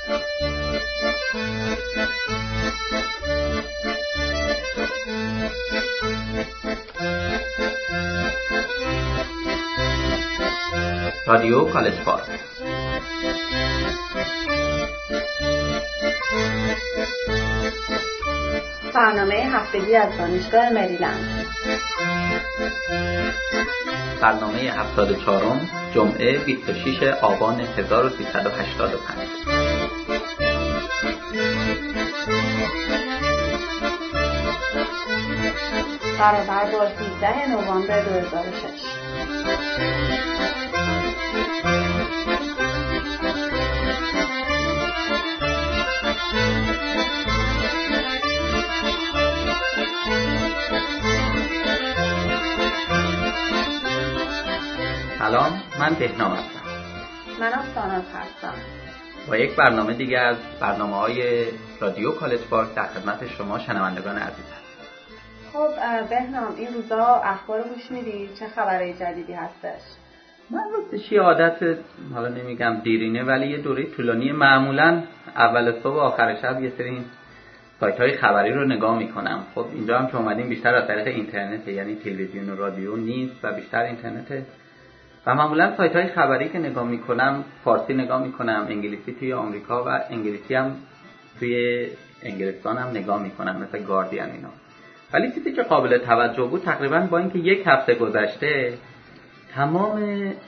رادیو کالج پارک. برنامه هفتگی از دانشگاه مریلند. برنامه 74 جمعه 26 آبان 1385. برابر با 13 نوامبر 2006. سلام، من بهنام هستم. منم ساناز هستم. با یک برنامه دیگه از برنامه‌های رادیو کالج پارک در خدمت شما شنوندگان عزیزم. خب بهنام، این روزا اخبار گوش میدی؟ چه خبرهای جدیدی هستش؟ من راستش یه عادت، حالا نمیگم دیرینه، ولی یه دوره طولانی معمولا اول صبح و آخر شب یه سری سایت‌های خبری رو نگاه میکنم. خب اینجا هم که اومدیم بیشتر از طریق اینترنت، یعنی تلویزیون و رادیو نیست و بیشتر اینترنته و معمولا سایت‌های خبری که نگاه میکنم فارسی نگاه میکنم، انگلیسی توی آمریکا و انگلیسی هم توی انگلستان هم نگاه میکنم، مثل گاردین اینا. ولی چیزی که قابل توجه بود تقریبا با اینکه یک هفته گذشته تمام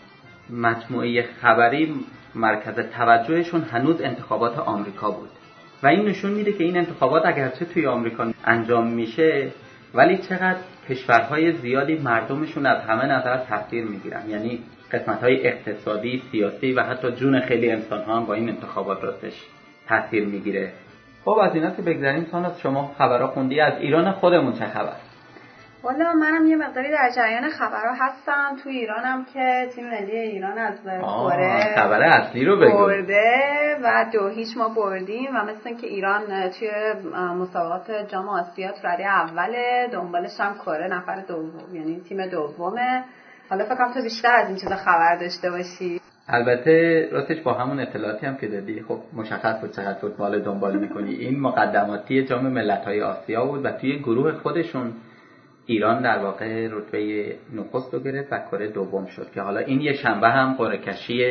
مجموعه خبری مرکز توجهشون هنوز انتخابات آمریکا بود و این نشون میده که این انتخابات اگرچه توی آمریکا انجام میشه ولی چقدر کشورهای زیادی مردمشون از همه نظر تاثیر میگیرن، یعنی قسمت‌های اقتصادی، سیاسی و حتی جون خیلی انسان‌ها هم با این انتخابات راستش تاثیر میگیره. خب از اینا که بگذاریم، ساناز شما خبرها خوندی؟ از ایران خودمون چه خبر؟ والا منم یه مقداری در جریان خبرها هستم. تو ایرانم که تیم ملی ایران از کره خبر اصلی رو بگو. برده و 2-0 ما بردیم و مثل اینکه ایران توی مسابقات جام آسیا تو رده اوله، دنبالش هم کره نفر دوم، یعنی تیم دومه. حالا فکر کنم تو بیشتر از این چیزا خبر داشته باشی. البته راستش با همون اطلاعاتی هم که دادی خب مشخص بود چقدر فوتبال دنبال می‌کنی. این مقدماتی جام ملت‌های آسیا بود و توی گروه خودشون ایران در واقع رتبه نخست رو گرفت و کره دوم شد که حالا این یه شنبه هم قرعه کشی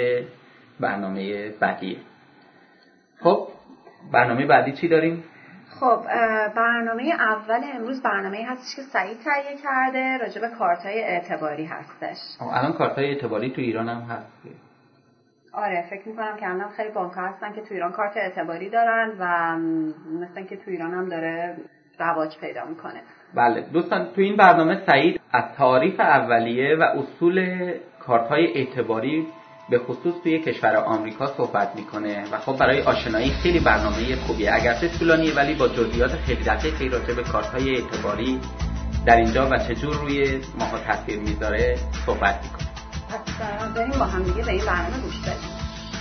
برنامه بعدیه. خب برنامه بعدی چی داریم؟ خب برنامه اول امروز برنامه هستش که سعید تهیه کرده، راجع به کارت‌های اعتباری هستش. الان کارت‌های اعتباری تو ایران هم هست. آره فکر میکنم که الان خیلی بانک‌ها هستن که تو ایران کارت اعتباری دارن و مثلا که تو ایران هم داره رواج پیدا میکنه. بله دوستان، تو این برنامه سعید از تعاریف اولیه و اصول کارت‌های اعتباری به خصوص توی کشور آمریکا صحبت میکنه و خب برای آشنایی خیلی برنامه خوبیه، اگرچه طولانیه ولی با جزئیات خیلی دقیقی راجع به کارت‌های اعتباری در اینجا و چجور روی ماها تاثیر میذاره صحبت میکنه. پس بریم با هم دیگه به این برنامه گوش بدیم.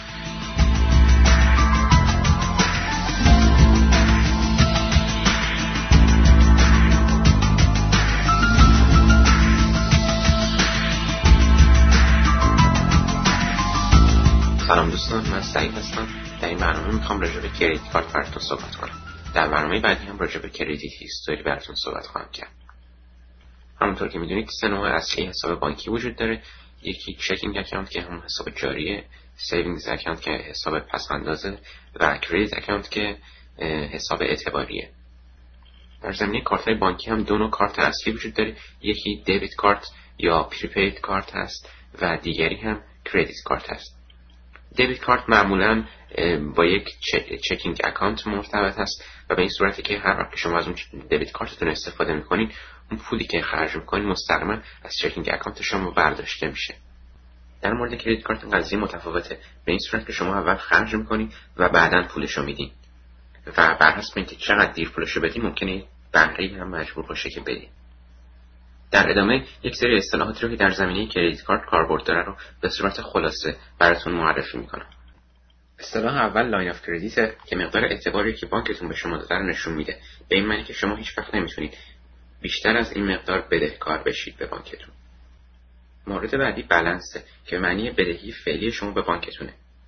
سلام دوستان، من سعید هستم. در این برنامه میخوام راجع به کریدیت کارت براتون صحبت کنم. در برنامه بعدی هم راجع به کریدیت هیستوری براتون صحبت خواهم کرد. همونطور که میدونید سه نوع اصلی حساب بانکی وجود داره. یکی چکینگ اکانت که هم حساب جاریه، سیوینگز اکانت که حساب پس‌اندازه و کریدیت اکانت که حساب اعتباریه. در زمینه کارت‌های بانکی هم دو نوع کارت اصلی وجود داره. یکی دیبیت کارت یا پریپید کارت هست و دیگری هم کریدیت کارت هست. دیبیت کارت معمولاً با یک چکینگ اکانت مرتبط است و به این صورتی که هر وقت شما از اون دیبیت کارتتون استفاده می‌کنید، اون پولی که خرج می‌کنید مستقیما از چکینگ اکانت شما برداشته میشه. در مورد کریدیت کارت قضیه متفاوته، به این صورت که شما اول خرج می‌کنید و بعداً پولشو میدین و بر حسب اینکه چقدر دیر پولشو بدین ممکنه بهره‌ای هم مجبور باشه که بدین. در ادامه یک سری اصطلاحاتی رو که در زمینه کریدیت کارت کاربرد داره رو به صورت خلاصه براتون معرفی میکنم. اصطلاح اول لاین اف کردیت که مقدار اعتباری که بانکتون به شما داده رو نشون میده. به این معنی که شما هیچ وقت نمیتونید بیشتر از این مقدار بدهکار بشید به بانکتون. مورد بعدی بالانسه که معنی بدهی فعلی شما به بانکتونه.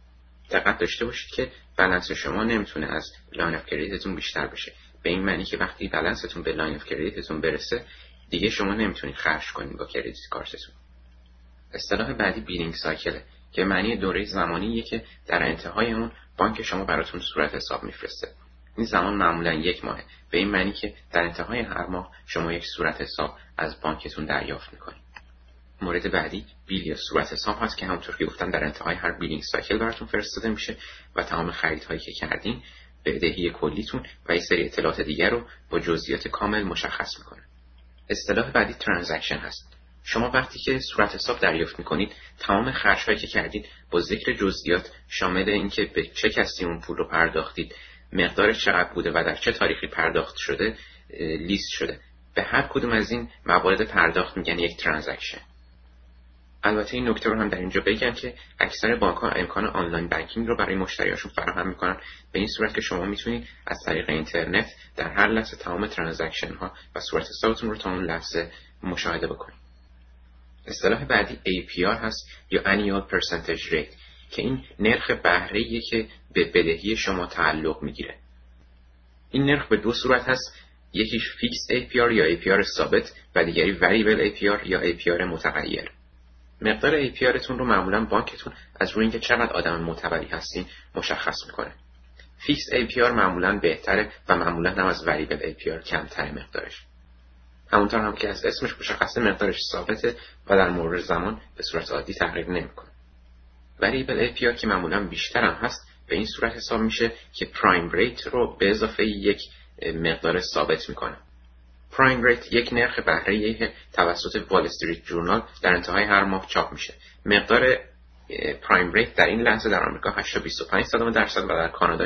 دقت داشته باشید که بالانس شما نمیتونه از لاین اف کردیتتون بیشتر بشه. به این معنی که وقتی بالانستون به لاین اف کردیتتون برسه دیگه شما نمیتونید خرج کنید با کردیت کارتتون. اصطلاح بعدی بیلینگ سایکله که معنی دوره زمانیه که در انتهای اون بانک شما براتون صورت حساب میفرسته. این زمان معمولا 1 ماهه. به این معنی که در انتهای هر ماه شما یک صورت حساب از بانکتون دریافت میکنید. مورد بعدی بیل یا صورت حساب هست که همونطور که گفتم در انتهای هر بیلینگ سایکل براتون فرستاده میشه و تمام خریدهایی که کردین، بدهی کلیتون و یه سری اطلاعات دیگر رو با جزئیات کامل مشخص میکنه. اصطلاح بعدی ترانزکشن هست. شما وقتی که صورت حساب دریافت میکنید تمام خرج‌هایی که کردید با ذکر جزئیات شامل اینکه به چه کسی اون پول رو پرداختید، مقدار چقدر بوده و در چه تاریخی پرداخت شده لیست شده. به هر کدوم از این موارد پرداخت میگن یک ترانزکشن. البته این نکته رو هم در اینجا بگم که اکثر بانک‌ها امکان آنلاین بانکینگ رو برای مشتریاشون فراهم میکنن، به این صورت که شما میتونید از طریق اینترنت در هر لحظه تمام ترانزکشن ها و صورت حسابتون رو تا اون لحظه مشاهده بکنید. اصطلاح بعدی APR هست یا Annual Percentage Rate که این نرخ بهره‌ایه که به بدهی شما تعلق میگیره. این نرخ به 2 صورت هست، یکیش فیکس APR یا APR ثابت و دیگری Variable APR یا APR متغیر. مقدار APRتون رو معمولا بانکتون از روی اینکه چقدر آدم معتبری هستین مشخص میکنه. فیکس APR معمولا بهتره و معمولا هم از Variable APR کمتره مقدارش. همونطور هم که از اسمش مشخصه مقدارش ثابته و در مرور زمان به صورت عادی تغییر نمیکنه. Variable APR که معمولا بیشتر هم هست به این صورت حساب میشه که پرایم ریت رو به اضافه یک مقدار ثابت میکنه. پرایم ریت یک نرخ بهره‌ایه که توسط وال استریت جورنال در انتهای هر ماه چاپ میشه. مقدار پرایم ریت در این لحظه در آمریکا 8.25% و در کانادا 6%.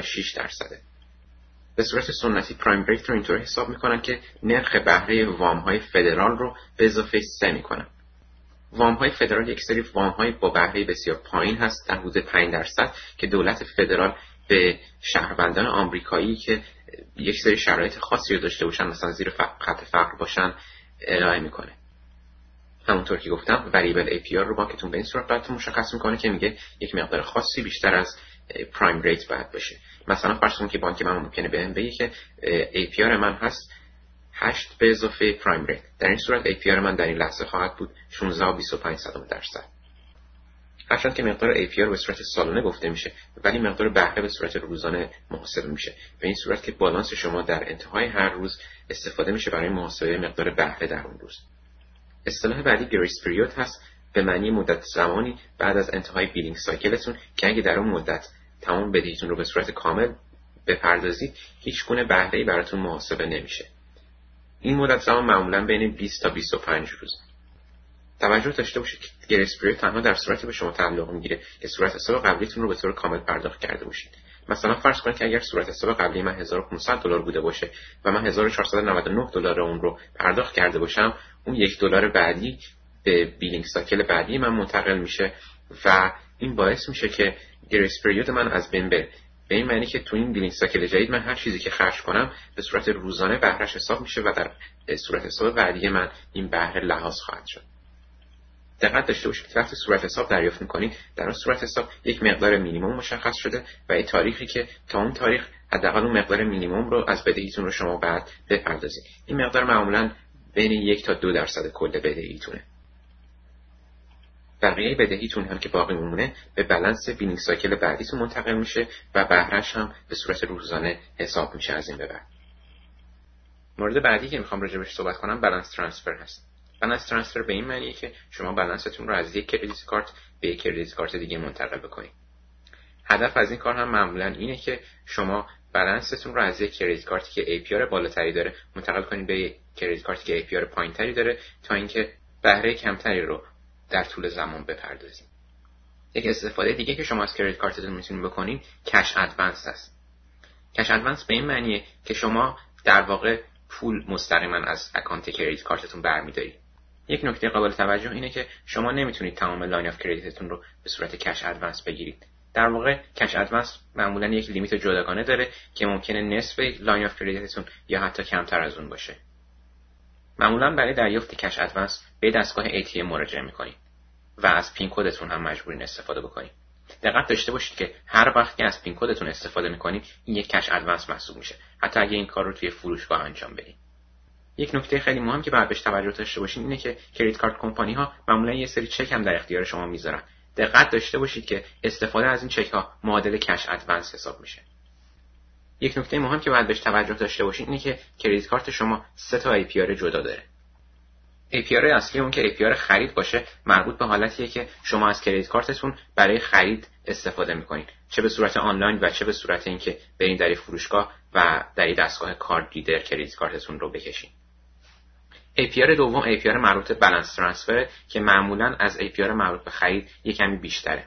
به صورت سنتی پرایم ریت رو اینطور حساب میکنن که نرخ بهره وام‌های فدرال رو به اضافه 3 میکنن. وام‌های فدرال یک سری وام‌های با بهره بسیار پایین هست، در حدود 5% که دولت فدرال به شهروندان آمریکایی که یک سری شرایط خاصی رو داشته باشن، مثلا زیر خط فقر باشن، ارائه میکنه. همونطور که گفتم Variable APR رو بانکتون به این صورت براتون مشخص میکنه که میگه یک مقدار خاصی بیشتر از پرایم ریت باید باشه. مثلا فرض کنید که بانک من ممکنه بهم بگه که APR من هست 8 به اضافه پرایم ریت. در این صورت APR من در این لحظه خواهد بود 16.25%. هرچند که مقدار APR به صورت سالانه گفته میشه ولی مقدار بهره به صورت روزانه محاسبه میشه، به این صورت که بالانس شما در انتهای هر روز استفاده میشه برای محاسبه مقدار بهره در اون روز. اصطلاح بعدی گریس پریود هست به معنی مدت زمانی بعد از انتهای بیلینگ سایکلتون که اگه در اون مدت تمام بدهیتون رو به صورت کامل بپردازید هیچ گونه بهره‌ای براتون محاسبه نمیشه. این مدت زمان معمولا بین 20 تا 25 روز. توجه داشته باشید که گریس پریود تنها در صورتی به شما تعلق میگیره که صورت حساب قبلیتون رو به طور کامل پرداخت کرده باشید. مثلا فرض کنید که اگر صورت حساب قبلی من $1500 بوده باشه و من $1499 اون رو پرداخت کرده باشم، اون $1 بعدی به بیلینگ سایکل بعدی من منتقل میشه و این باعث میشه که گریس پریود من از بین بره. به این معنی که تو این بیلینگ سایکل جدید من هر چیزی که خرج کنم به صورت روزانه بهرهش حساب میشه و در صورت حساب بعدی من این بهره لحاظ خواهد شد. دقت داشته باشید که وقتی صورت حساب دریافت می‌کنید در اون صورت حساب یک مقدار مینیمم مشخص شده و این تاریخی که تا اون تاریخ حداقل اون مقدار مینیمم رو از بدهیتون رو شما بعد بپردازید. این مقدار معمولاً بین 1 تا 2% کل بدهیتونه. بقیه بدهیتون هم که باقی میمونه به بالانس بیلینگ سایکل بعدیتون منتقل میشه و بهرهش هم به صورت روزانه حساب میشه از این به بعد. مورد بعدی که میخوام راجع بهش صحبت کنم بالانس ترانسفر هست. بالانس ترانسفر به این معنیه که شما بالانستون رو از یک کردیت کارت به یک کردیت کارت دیگه منتقل بکنید. هدف از این کار هم معمولاً اینه که شما بالانستون رو از یک کردیت کارتی که APR بالاتری داره منتقل کنید به یک کردیت کارتی که APR پایینتری داره تا اینکه بهره کمتری رو در طول زمان بپردازید. یک استفاده دیگه که شما از کردیت کارتتون میتونید بکنید کش ادوانس هست. کش ادوانس به این معنیه که شما در واقع پول مستقیما از اکانت کردیت کارتتون برمی‌دارید. یک نکته قابل توجه اینه که شما نمیتونید تمام لاین اف کردیتتون رو به صورت کش ادوانس بگیرید. در واقع کش ادوانس معمولا یک لیمیت جداگانه داره که ممکنه نصف لاین اف کردیتتون یا حتی کمتر از اون باشه. معمولا برای دریافت کش ادوانس به دستگاه ATM مراجعه میکنید و از پین کدتون هم مجبورین استفاده بکنید. دقت داشته باشید که هر وقت که از پین کدتون استفاده میکنید این یک کش ادوانس محسوب میشه، حتی اگه این کار رو توی فروشگاه انجام بدید. یک نکته خیلی مهم که باید بهش توجه داشته باشین اینه که کریدیت کارت کمپانی ها معمولا یه سری چک هم در اختیار شما میذارن. دقت داشته باشید که استفاده از این چک ها معادل کش ادوانس حساب میشه. یک نکته مهم که باید بهش توجه داشته باشین اینه که کریدیت کارت شما 3 تا APR جدا داره. APR اصلی اون که APR خرید باشه مربوط به حالتیه که شما از کریدیت کارتتون برای خرید استفاده میکنید، چه به صورت آنلاین و چه به صورت اینکه برید در فروشگاه و در دستگاه کارت ریدر کریدیت کارتتون رو بکشید. APR دوم APR مربوط به بالانس ترانسفر که معمولا از APR مربوط به خرید یک کمی بیشتره.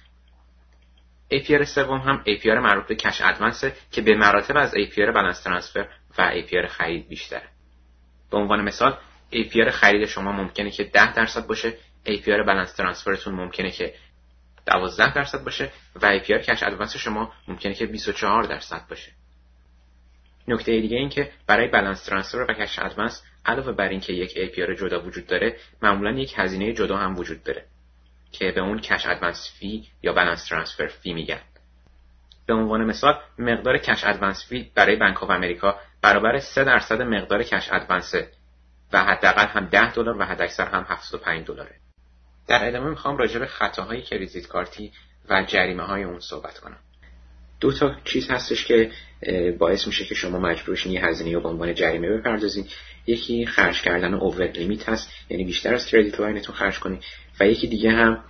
APR سوم هم APR مربوط به کش ادوانس که به مراتب از APR بالانس ترانسفر و APR خرید بیشتره. به عنوان مثال APR خرید شما ممکنه که 10% باشه، APR بالانس ترانسفرتون ممکنه که 12% باشه و APR کش ادوانس شما ممکنه که 24% باشه. نکته دیگه این که برای بالانس ترانسفر و کش ادوانس علاوه بر این که یک APR جدا وجود داره، معمولا یک هزینه جدا هم وجود داره که به اون کش ادوانس فی یا بالانس ترانسفر فی میگن. به عنوان مثال مقدار کش ادوانس فی برای بانک آف امریکا برابر 3% مقدار کش ادوانس و حداقل هم $10 و حداکثر هم $75. در ادامه میخوام راجع به خطاهای کریدیت کارتی و جریمه های اون صحبت کنم. 2 تا چیز هستش که باعث میشه که شما مجبور بشین یه هزینه رو به عنوان جریمه بپردازین. یکی خرج کردن اوور لیمیت هست، یعنی بیشتر از کردیت لاینتون خرج کنید، و یکی دیگه هم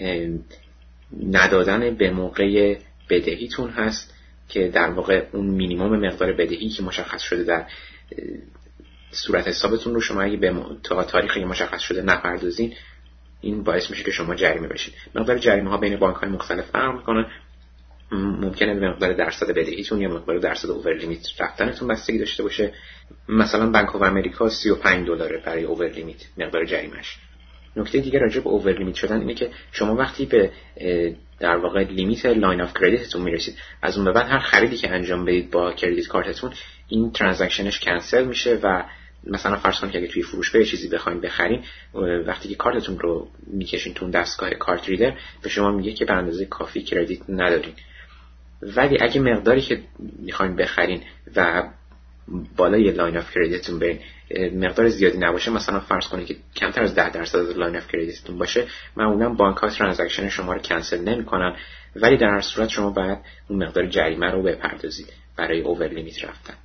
ندادن به موقع بدهیتون هست که در واقع اون مینیمم مقدار بدهی که مشخص شده در صورت حسابتون رو شما اگه به تا تاریخی مشخص شده نپردازین، این باعث میشه که شما جریمه بشید. مقدار جریمه ها بین بانک های مختلف فرق میکنه. ممکنه به مقدار درصد بدهیتون یا مقدار درصد اوور لیمیت رفتنتون بستگی داشته باشه. مثلا بانک آف امریکا $35 برای اوور لیمیت مقدار جریمه‌اش. نکته دیگه راجع به اوور لیمیت شدن اینه که شما وقتی به در واقع لیمیت لاین اف کردیتتون میرسید، از اون به بعد هر خریدی که انجام بدید با کردیت کارتتون این ترانزکشنش کنسل میشه و مثلا فرض کنید که اگه توی فروشگاه یه چیزی بخواید بخرین، وقتی که کارتتون رو میکشین تو دستگاه کارت ریدر به شما میگه که به اندازه کافی کردیت ندارین. ولی اگه مقداری که میخواین بخرین و بالای لاین اف کردیتتون برین مقدار زیادی نباشه، مثلا فرض کنید که کمتر از 10% از لاین اف کردیتتون باشه، معمولا بانک ها ترانزکشن شما رو کنسل نمیکنن، ولی در هر صورت شما باید اون مقدار جریمه رو بپردازید برای اوور لیمیت رفتن.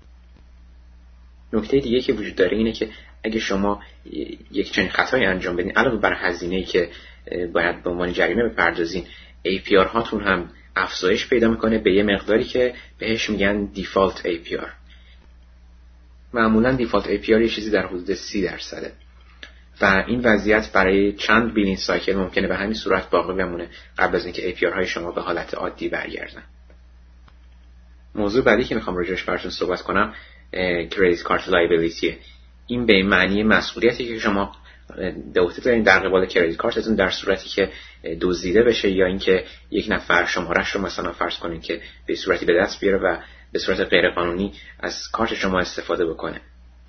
نکته دیگه که وجود داره اینه که اگه شما یک چنین خطایی انجام بدین، علاوه بر هزینه‌ای که باید به عنوان جریمه بپردازین، APR هاتون هم افزایش پیدا میکنه به یه مقداری که بهش میگن دیفالت APR. معمولا دیفالت APR یه چیزی در حدود 30% و این وضعیت برای چند بیلینگ سایکل ممکنه به همین صورت باقی بمونه قبل از اینکه APR های شما به حالت عادی برگردن. موضوع بعدی که میخوام راجعش براتون صحبت کنم کریدیت کارت لایبیلیتی. این به معنی مسئولیتی که شما عهده دارین در قبال کریدیت کارتتون در صورتی که دزدیده بشه یا اینکه یک نفر شماره‌اش رو مثلا فرض کنین که به صورتی به دست بیاره و به صورت غیرقانونی از کارت شما استفاده بکنه.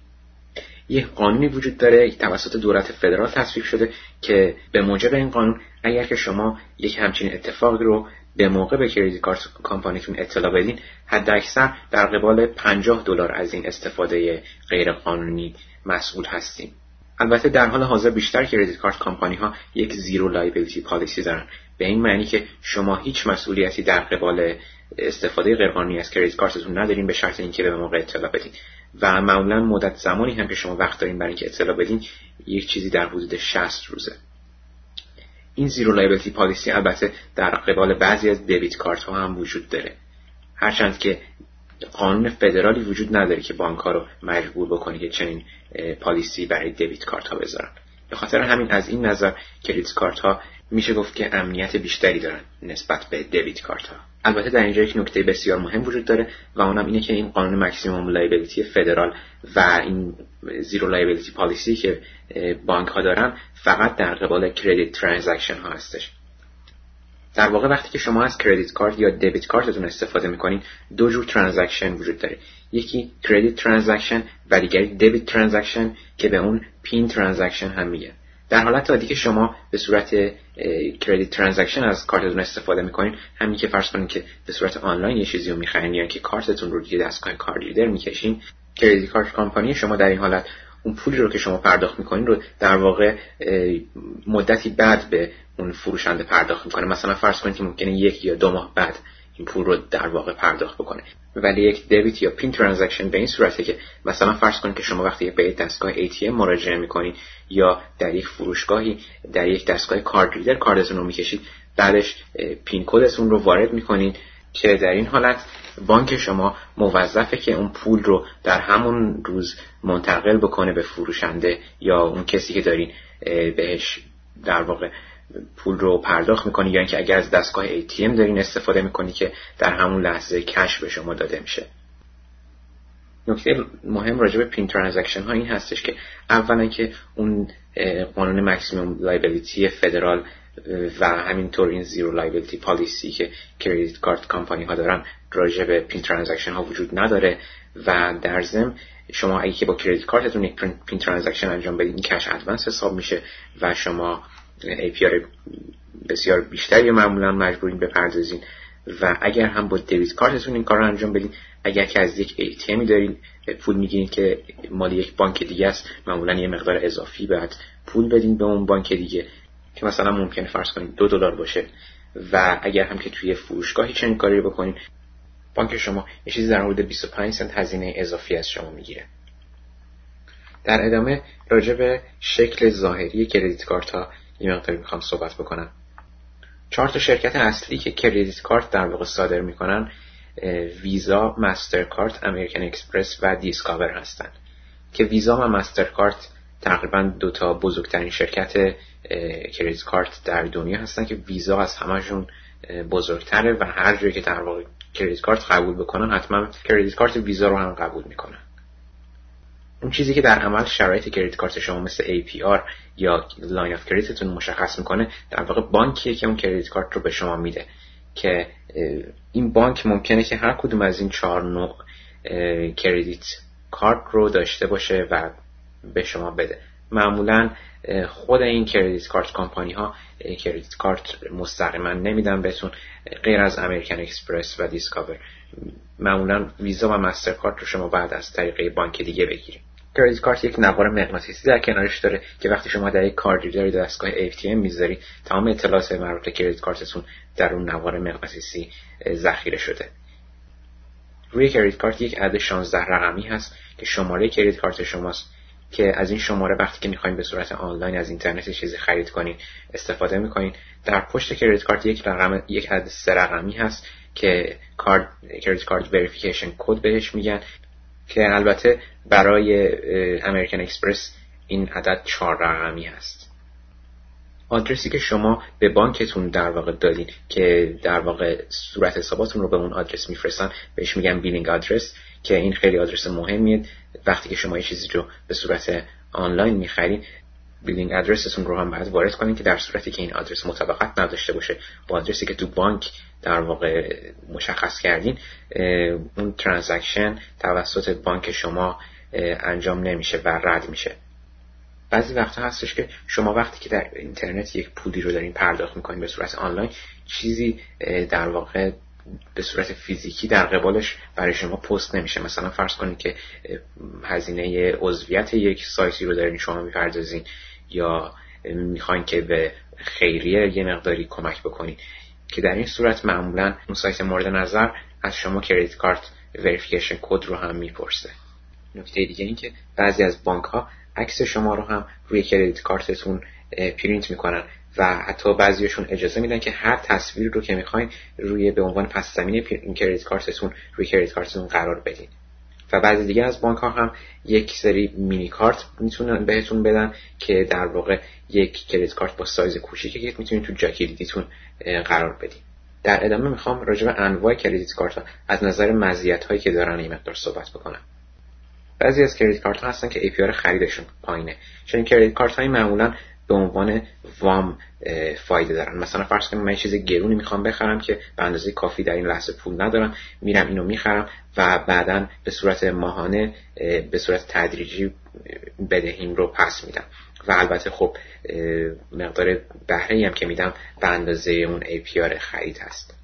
یک قانونی وجود داره توسط دولت فدرال تصویب شده که به موجب این قانون اگر که شما یک همچین اتفاقی رو به موقع به کریدیت کارت کمپانیتون اطلاع بدین، حداکثر در قبال $50 از این استفاده غیرقانونی مسئول هستیم. البته در حال حاضر بیشتر کریدیت کارت کمپانی ها یک زیرو لایبیلیتی پالیسی دارن، به این معنی که شما هیچ مسئولیتی در قبال استفاده غیرقانونی از کریدیت کارتتون ندارین به شرط اینکه به موقع اطلاع بدین و معمولا مدت زمانی هم که شما وقت دارین برای اینکه اطلاع بدین یک چیزی در حدود 60 روزه. این زیرو لایبیلیتی پالیسی البته در قبال بعضی از دبیت کارت ها هم وجود داره، هرچند که قانون فدرالی وجود نداره که بانک ها رو مجبور بکنه که چنین پالیسی برای دبیت کارت ها بذارن. به خاطر همین از این نظر کریدیت کارت ها میشه گفت که امنیت بیشتری دارن نسبت به دبیت کارت ها. البته در اینجا یک نکته بسیار مهم وجود داره و اونم اینه که این قانون مکسیمم لایبیلیتی فدرال و این زیرو لایبیلیتی پالیسی که بانک ها دارن فقط در قبال کردیت ترانزکشن ها هستش. در واقع وقتی که شما از کردیت کارت یا دبیت کارتتون استفاده میکنین، دو جور ترانزکشن وجود داره. یکی کردیت ترانزکشن و دیگری دبیت ترانزکشن که به اون پین ترانزکشن هم میگن. در حالت عادی که شما به صورت کردیت ترانزکشن از کارتتون استفاده میکنین، همین که فرض کنید که به صورت آنلاین یه چیزی رو میخرین یا که کارتتون رو روی دستگاه کارت ریدر میکشین، کردیت کارت کمپانی شما در این حالت اون پولی رو که شما پرداخت میکنین رو در واقع مدتی بعد به اون فروشنده پرداخت میکنه. مثلا فرض کنید که ممکنه 1 یا 2 ماه بعد این پول رو در واقع پرداخت بکنه. ولی یک دیبیت یا پین ترانزکشن به این صورته که مثلا فرض کنید که شما وقتی به دستگاه ATM مراجعه میکنید یا در یک فروشگاهی در یک دستگاه کارت ریدر کارتتون رو میکشید، بعدش پین کدتون رو وارد میکنید که در این حالت بانک شما موظفه که اون پول رو در همون روز منتقل بکنه به فروشنده یا اون کسی که دارین بهش در واقع پول رو پرداخت میکنی، یا اینکه اگر از دستگاه ATM دارین استفاده میکنی که در همون لحظه کش به شما داده میشه. نکته مهم راجع به پین ترانزکشن ها این هستش که اولا که اون قانون ماکسیمم لایبیلیتی فدرال و همینطور این زیرو لایبیلیتی پالیسی که کردیت کارت کمپانی ها دارن راجع به پین ترانزکشن ها وجود نداره و در ضمن شما اگه که با کردیت کارتتون یک پین ترانزکشن انجام بدید این کش ادوانس حساب میشه و شما APR بسیار بیشتری معمولا مجبورین بپردازین. و اگر هم با دیبیت کارتتون این کار رو انجام بدین، اگر که از یک ATMی دارین پول میگیرین که مال یک بانک دیگه است، معمولا یه مقدار اضافی بعد پول بدین به اون بانک دیگه که مثلا ممکنه فرض کنید $2 باشه. و اگر هم که توی فروشگاهی چنین کاری رو بکنین، بانک شما یه چیزی در حدود 25 سنت هزینه اضافی از شما میگیره. در ادامه راجع به شکل ظاهری کردیت کارت ها یه مقداری میخوام صحبت بکنم. 4 تا شرکت اصلی که کردیت کارت در واقع صادر میکنن ویزا، مسترکارت، امریکن اکسپرس و دیسکاور هستن که ویزا و مسترکارت تقریبا 2 تا بزرگترین شرکت کردیت کارت در دنیا هستن که ویزا از همشون بزرگتره و هر جایی که در واقع کردیت کارت قبول بکنن حتما کردیت کارت ویزا رو هم قبول میکنن. اون چیزی که در عمل شرایط کردیت کارت شما مثل APR یا لاین اف کردیتتون مشخص میکنه در واقع بانکیه که اون کردیت کارت رو به شما میده که این بانک ممکنه که هر کدوم از این 4 نوع کردیت کارت رو داشته باشه و به شما بده. معمولا خود این کردیت کارت کمپانی ها کردیت کارت مستقیما نمیدن بهتون، غیر از امریکن اکسپرس و دیسکاور. معمولا ویزا و مسترکارت رو شما بعد از طریق بانک دیگه بگیرید. کردیت کارت یک نوار مغناطیسی در کنارش داره که وقتی شما در یک کارت ریدر دستگاه ATM میذاری، تمام اطلاعات مربوط به کردیت کارتتون در اون نوار مغناطیسی ذخیره شده. روی کردیت کارت یک عدد 16 رقمی هست که شماره کردیت کارت شماست که از این شماره وقتی که میخواین به صورت آنلاین از اینترنت چیزی خرید کنین استفاده میکنین. در پشت کردیت کارت یک عدد 3 رقمی هست که کردیت کارت وریفیکیشن کد بهش میگن که البته برای امریکن اکسپرس این عدد 4 رقمی هست. آدرسی که شما به بانکتون در واقع دادین که در واقع صورت حساباتون رو به اون آدرس میفرستن بهش میگن بیلینگ آدرس، که این خیلی آدرس مهمیه. وقتی که شما یه چیزی رو به صورت آنلاین میخرین، بیلینگ آدرستون رو هم باید وارد کنین که در صورتی که این آدرس مطابقت نداشته باشه با آدرسی که تو بانک در واقع مشخص کردین، اون ترانزکشن توسط بانک شما انجام نمیشه و رد میشه. بعضی وقتا هستش که شما وقتی که در اینترنت یک پولی رو دارین پرداخت میکنین به صورت آنلاین، چیزی در واقع به صورت فیزیکی در قبالش برای شما پست نمیشه. مثلا فرض کنید که هزینه عضویت یک سایتی رو دارین شما میپردازین یا میخواین که به خیریه یه مقداری کمک بکنین، که در این صورت معمولا اون سایت مورد نظر از شما کردیت کارت وریفیکیشن کد رو هم میپرسه. نکته دیگه این که بعضی از بانک ها عکس شما رو هم روی کردیت کارتتون پرینت میکنن و حتی بعضیشون اجازه میدن که هر تصویر رو که میخواین روی به عنوان پس زمینه این کردیت کارتتون روی کردیت کارتتون قرار بدین. و بعضی دیگه از بانک ها هم یک سری مینی کارت میتونن بهتون بدن که در واقع یک کردیت کارت با سایز کوچیکی که میتونید تو جاک کلیدیتون قرار بدین. در ادامه میخوام راجع به انواع کردیت کارت ها از نظر مزیت هایی که دارن این مقدار صحبت بکنم. بعضی از کردیت کارت ها هستن که APR خریدشون پایینه، چون این کردیت کارت های معمولا به عنوان وام فایده دارن. مثلا فرض کنید من یه چیز گرونی میخوام بخرم که به اندازه کافی در این لحظه پول ندارم، میرم اینو میخرم و بعداً به صورت ماهانه به صورت تدریجی بدهیم رو پس میدم. و البته خب مقدار بهره‌ای هم که میدم به اندازه اون APR خرید هست.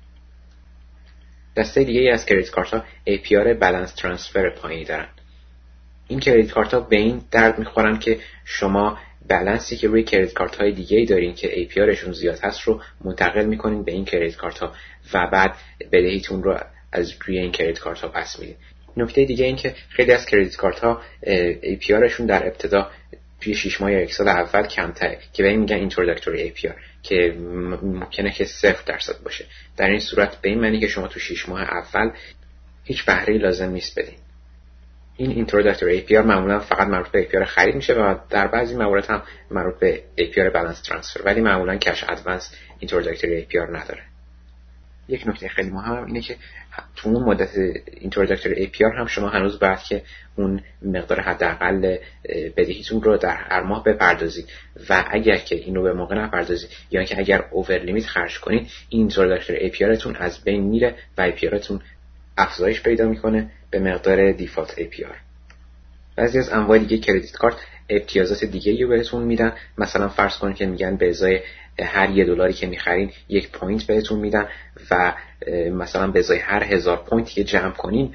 دسته دیگه از کریدیت کارت ها APR بالانس ترانسفر پایینی دارن. این کریدیت کارت ها به این درد میخورن که شما بالانسی که روی کریدیت کارت های دیگه‌ای دارین که APRشون زیاد هست رو منتقل میکنین به این کریدیت کارت ها و بعد بدهیتون رو از روی این کریدیت کارت ها پس میدین. نکته دیگه این که خیلی از کریدیت کارت ها APRشون در ابتدا توی 6 ماه یا 1 سال اول کمتره که به این میگن introductory APR که ممکنه که 0% باشه. در این صورت به این معنی که شما تو 6 ماه اول هیچ بهره‌ای لازم نیست بدین. این introductory APR معمولا فقط مربوط به APR خرید میشه و در بعضی موارد هم مربوط به APR balance transfer، ولی معمولا کش ادوانس introductory APR نداره. یک نکته خیلی مهم اینه که تو اون مدت introductory APR هم شما هنوز باید که اون مقدار حداقل بدهیتون رو در هر ماه بپردازید و اگر که این رو به موقع نپردازید یا که اگر اوور لیمیت خرج کنید این introductory APRتون از بین میره و APRتون افزایش پیدا میکنه به مقدار دیفالت APR. بعضی از انواع دیگه کریدیت کارت امتیازات دیگه‌ای رو بهتون میدن. مثلا فرض کنید که میگن به ازای هر $1 که میخرین 1 پوینت بهتون میدن و مثلا به ازای هر 1000 پوینتی که جمع کنین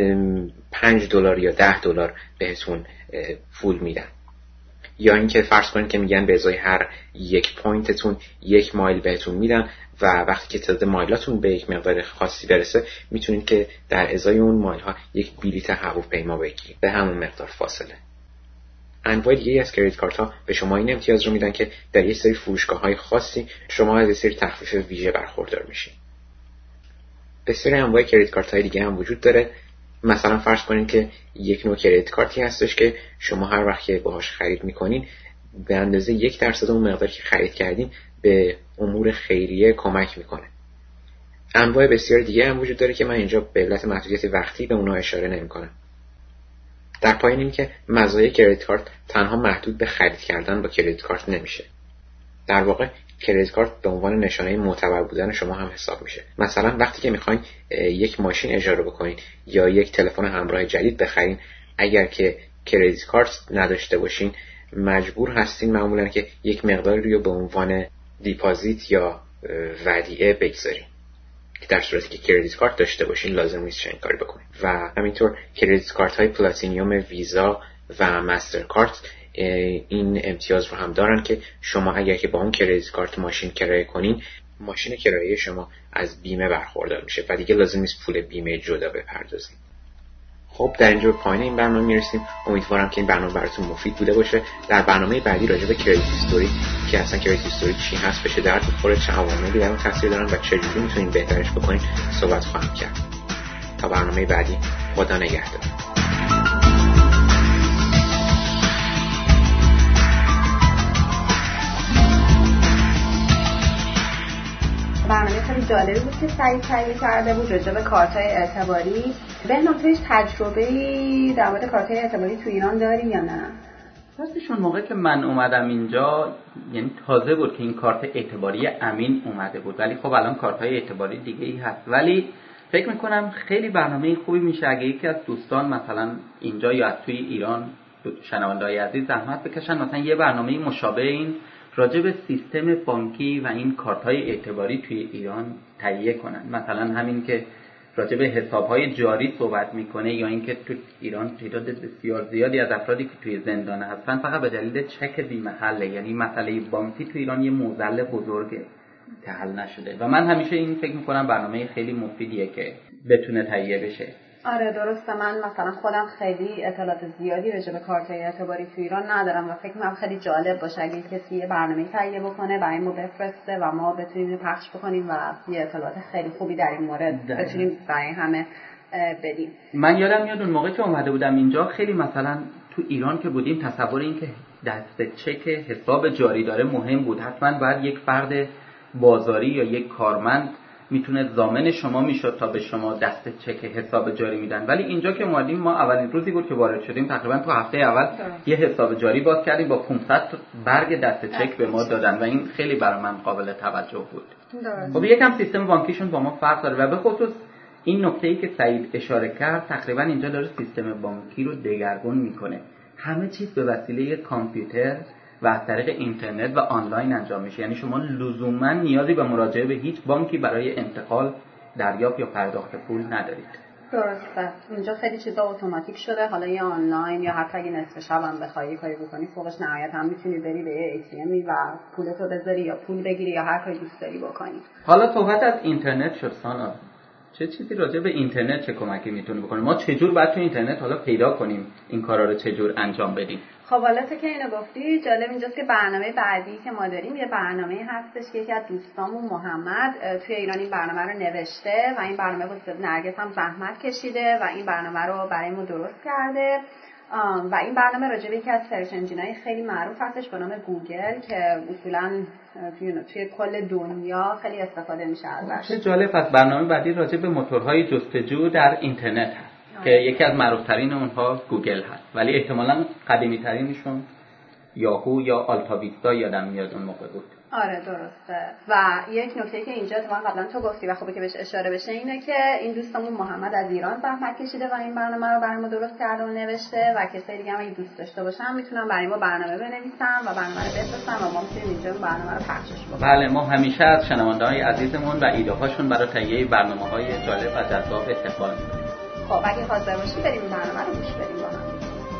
$5 یا $10 بهتون فول میدن. یا اینکه فرض کنید که میگن به ازای هر 1 پوینتتون 1 مایل بهتون میدن و وقتی که تعداد مایلاتون به یک مقدار خاصی برسه میتونید که در ازای اون مایل ها یک بلیط هواپیما بگیرید به همون مقدار فاصله. انواع دیگه از کریدیت کارت ها به شما این امتیاز رو میدن که در یک سری فروشگاه‌های خاصی شما از یک سری تخفیف ویژه برخوردار میشین. بسیاری انواع کریدیت کارت های دیگه هم وجود داره. مثلا فرض کنید که یک نوع کریدیت کارتی هستش که شما هر وقت که باهاش خرید میکنین به اندازه 1% اون مقداری که خرید کردین به امور خیریه کمک میکنه. انواع بسیار دیگه هم وجود داره که من اینجا به علت محدودیت وقتی به اونها اشاره نمیکنم. در پایین این که مزایای کریدیت کارت تنها محدود به خرید کردن با کریدیت کارت نمیشه. در واقع کریدیت کارت به عنوان نشانه معتبر بودن شما هم حساب میشه. مثلا وقتی که میخواین یک ماشین اجاره بکنین یا یک تلفن همراه جدید بخرین، اگر که کریدیت کارت نداشته باشین مجبور هستین معمولا که یک مقداری رو به عنوان دیپازیت یا ودیعه بگذارین. در صورتی که کریدیت کارت داشته باشین لازم نیست چنین کاری بکنین. و همینطور کریدیت کارت های پلاتینیوم ویزا و مستر کارت این امتیاز رو هم دارن که شما اگر که با اون کریدیت کارت ماشین کرایه کنین ماشین کرایه شما از بیمه برخوردار میشه و دیگه لازم نیست پول بیمه جدا بپردازین. خب در اینجا به پایان این برنامه میرسیم. امیدوارم که این برنامه براتون مفید بوده باشه. در برنامه بعدی راجع به کریدیت هیستوری که اصلا کریدیت هیستوری چی هست، بشه درد بخوره، چه عواملی در اون تاثیر دارن و چجوری میتونین بهترش بکنین صحبت خواهم کرد. تا برنامه بعدی، خدا نگهدار. برنامه خیلی جالبی بود که سعید تهیه کرده بود راجع به کارت‌های اعتباری. بهنام تو هیچ تجربه‌ای در مورد کارت‌های اعتباری تو ایران داری یا نه؟ راستش اون موقع که من اومدم اینجا یعنی تازه بود که این کارت اعتباری امین اومده بود، ولی خب الان کارت‌های اعتباری دیگه‌ای هست. ولی فکر می‌کنم خیلی برنامه خوبی میشه اگه یکی از دوستان مثلا اینجا یا توی ایران شنونده‌های عزیز زحمت بکشن مثلا یه برنامه مشابه این راجع به سیستم بانکی و این کارت‌های اعتباری توی ایران تهیه کنن. مثلا همین که راجع به حساب‌های جاری صحبت میکنه یا اینکه تو ایران تعداد بسیار زیادی از افرادی که توی زندان هستن فقط به دلیل چک بی‌محله، یعنی مسئله بانکی تو ایران یه معضل بزرگه که حل نشده و من همیشه این فکر میکنم برنامه خیلی مفیدیه که بتونه تهیه بشه. آره درسته. من مثلا خودم خیلی اطلاعات زیادی راجع به کارت‌های اعتباری تو ایران ندارم و فکر می‌کنم خیلی جالب باشه اگه کسی یه برنامه تهیه بکنه برای ما بفرسته و ما بتونیم پخش بکنیم و یه اطلاعات خیلی خوبی در این مورد بتونیم برای همه بدیم. من یادم میاد اون موقع که اومده بودم اینجا خیلی مثلا تو ایران که بودیم تصور این که دست چک حساب جاری داره مهم بود. حتما باید یک فرد بازاری یا یک کارمند میتونه ضامن شما میشد تا به شما دست چک حساب جاری میدن. ولی اینجا که اومدیم ما اولین روزی بود که وارد شدیم تقریبا تو هفته اول یه حساب جاری باز کردیم با 500 برگ دست چک به ما دادن و این خیلی برای من قابل توجه بود. خب یکم سیستم بانکیشون با ما فرق داره و به خصوص این نکته‌ای که سعید اشاره کرد تقریبا اینجا داره سیستم بانکی رو دگرگون میکنه. همه چیز به وسیله کامپیوتر و از طریق اینترنت و آنلاین انجام میشه. یعنی شما لزوما نیازی به مراجعه به هیچ بانکی برای انتقال، دریافت یا پرداخت پول ندارید. درسته. اونجا خیلی چیزا اتوماتیک شده، حالا یا آنلاین یا حتی اگه نصف شب هم بخوای کاری بکنی فوقش نهایت هم میتونی بری به ATM و پولتو بذاری یا پول بگیری یا هر کاری دوست داری بکنی. حالا صحبت از اینترنت شد سانا، چه چیزی راجع به اینترنت چه کمکی میتونه بکنه؟ ما چجور باید تو اینترنت حالا پیدا کنیم این کارا رو چجور انجام بدیم؟ خب حالا که اینو گفتی جالب اینجاست که برنامه بعدی که ما داریم یه برنامه هستش که یکی از دوستامون محمد توی ایران این برنامه رو نوشته و این برنامه واسه نرگس هم زحمت کشیده و این برنامه رو برای ما درست کرده و این برنامه راجع به یکی از سرچ انجینای خیلی معروف هستش به نام گوگل که اصولاً توی کل دنیا خیلی استفاده میشه ازش. چه جالب. پس برنامه بعدی راجع به موتورهای جستجو در اینترنت هست که یکی از معروف‌ترین اونها گوگل هست، ولی احتمالاً قدیمی‌ترینشون یاهو یا آلتاویستا یادم میاد اون موقع بود. آره درسته. و یک نکته که اینجا اتفاقا قبلا تو گفتی و خوبه که بهش اشاره بشه اینه که این دوستمون محمد از ایران زحمت کشیده و این برنامه رو برای ما درست کرده و نوشته و کسایی دیگه هم اگه دوست داشته باشن میتونن برای ما برنامه بنویسن و برنامه رو بفرستن و ما میتونیم اینجا برنامه رو پخشش بکنیم. بله، ما همیشه از شنونده‌های عزیزمون و ایده‌هاشون برای تهیه برنامه‌های جالب و جذاب استقبال می‌کنیم. خب اگه حاضر باشی بریم برنامه رو گوش بدیم با هم.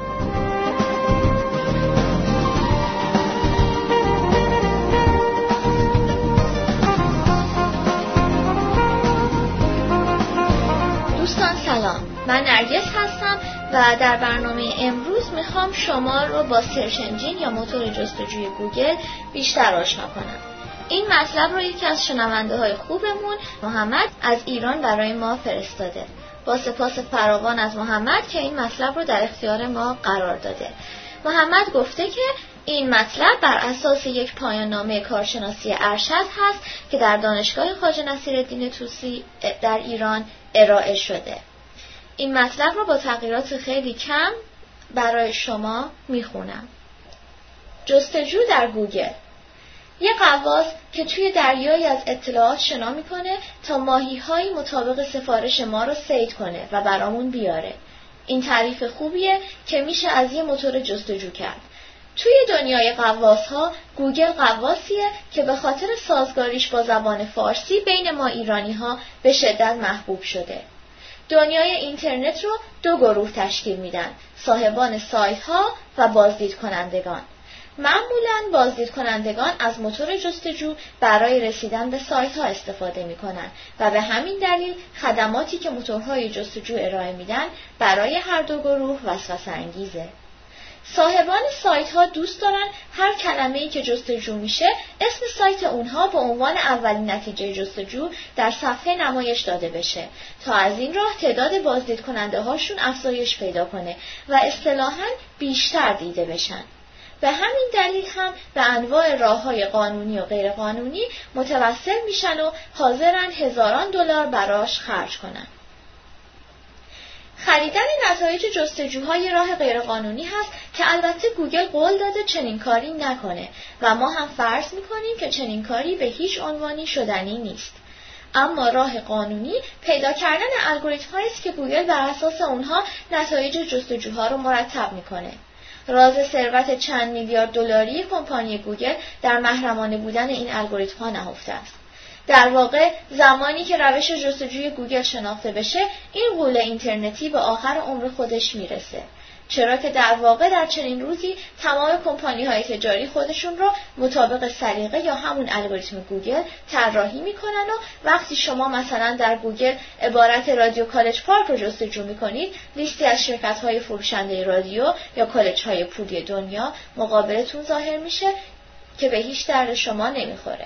دوستان سلام، من نرگس هستم و در برنامه امروز میخوام شما رو با سرچ انجین یا موتور جستجوی گوگل بیشتر آشنا کنم. این مطلب رو یکی از شنونده های خوبمون محمد از ایران برای ما فرستاده. با سپاس فراوان از محمد که این مطلب رو در اختیار ما قرار داده. محمد گفته که این مطلب بر اساس یک پایان نامه کارشناسی ارشد هست که در دانشگاه خواجه نصیرالدین طوسی در ایران ارائه شده. این مطلب رو با تغییرات خیلی کم برای شما میخونم. جستجو در گوگل. یک غواص که توی دریایی از اطلاعات شنا میکنه تا ماهی‌هایی مطابق سفارش ما رو صید کنه و برامون بیاره. این تعریف خوبیه که میشه از یه موتور جستجو کرد. توی دنیای غواص‌ها گوگل غواصیه که به خاطر سازگاریش با زبان فارسی بین ما ایرانی‌ها به شدت محبوب شده. دنیای اینترنت رو دو گروه تشکیل میدن: صاحبان سایت‌ها و بازدید کنندگان. معمولاً بازدید کنندگان از موتور جستجو برای رسیدن به سایت‌ها استفاده می‌کنند و به همین دلیل خدماتی که موتورهای جستجو ارائه میدن برای هر دو گروه وسوسه‌انگیزه. صاحبان سایت‌ها دوست دارن هر کلمه‌ای که جستجو میشه اسم سایت اونها به عنوان اولین نتیجه جستجو در صفحه نمایش داده بشه تا از این راه تعداد بازدید کننده هاشون افزایش پیدا کنه و اصطلاحاً بیشتر دیده بشن. به همین دلیل هم به انواع راه‌های قانونی و غیر قانونی متوسل میشن و حاضرن هزاران دلار براش خرج کنن. خریدن نتایج جستجوهای راه غیرقانونی هست که البته گوگل قول داده چنین کاری نکنه و ما هم فرض میکنیم که چنین کاری به هیچ عنوانی شدنی نیست. اما راه قانونی پیدا کردن الگوریتم‌هایی است که گوگل بر اساس اونها نتایج جستجوها رو مرتب میکنه. راز ثروت چند میلیارد دلاری کمپانی گوگل در محرمانه بودن این الگوریتم‌ها نهفته است. در واقع زمانی که روش جستجوی گوگل شناخته بشه این غول اینترنتی به آخر عمر خودش میرسه، چرا که در واقع در چنین روزی تمام کمپانی‌های تجاری خودشون رو مطابق سلیقه یا همون الگوریتم گوگل طراحی میکنن و وقتی شما مثلا در گوگل عبارت رادیو کالج پارک رو جستجو میکنید لیستی از شرکت‌های فروشنده رادیو یا کالج‌های پولی دنیا مقابلتون ظاهر میشه که به هیچ درد شما نمیخوره.